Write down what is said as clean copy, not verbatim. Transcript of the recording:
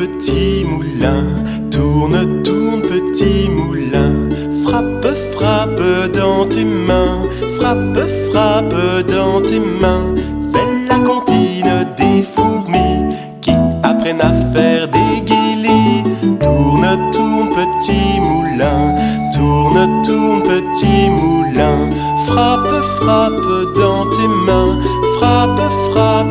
petit moulin, tourne, tourne, petit moulin. Frappe, frappe dans tes mains, frappe, frappe dans tes mains. C'est la comptine des fourmis qui apprennent à faire des guillis. Tourne, tourne, petit moulin, tourne, tourne, petit moulin. Frappe, frappe dans tes mains, frappe, frappe.